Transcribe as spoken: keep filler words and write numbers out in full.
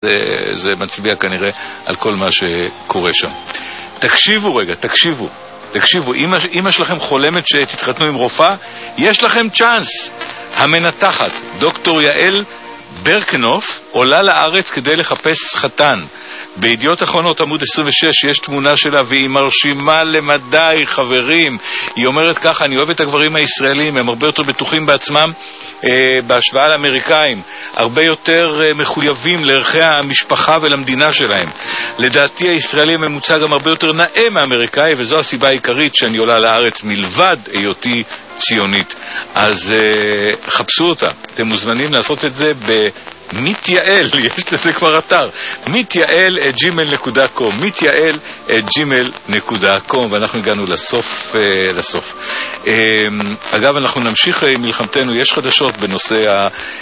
זה, זה מצביע כנראה על כל מה שקורה שם. תקשיבו רגע, תקשיבו, תקשיבו, אמא, אמא שלכם חולמת שתתחתנו עם רופאה, יש לכם צ'אנס. המנתחת, דוקטור יעל ברקנוף, עולה לארץ כדי לחפש חתן. בידיעות אחרונות עמוד עשרים ושש יש תמונה שלה והיא מרשימה למדי, חברים. היא אומרת ככה: אני אוהב את הגברים הישראלים, הם הרבה יותר בטוחים בעצמם אה, בהשוואה לאמריקאים, הרבה יותר אה, מחויבים לערכי המשפחה ולמדינה שלהם. לדעתי הישראלי הממוצע גם הרבה יותר נאה מאמריקאי, וזו הסיבה העיקרית שאני עולה לארץ מלבד היותי ציונית. אז אה, חפשו אותה, אתם מוזמנים לעשות את זה ב... מתייעל, יש לזה כבר אתר, מתייעל את ג'ימייל נקודה קום, מתייעל את ג'ימייל נקודה קום, ואנחנו הגענו לסוף, לסוף. אגב, אנחנו נמשיך עם מלחמתנו, יש חדשות בנושא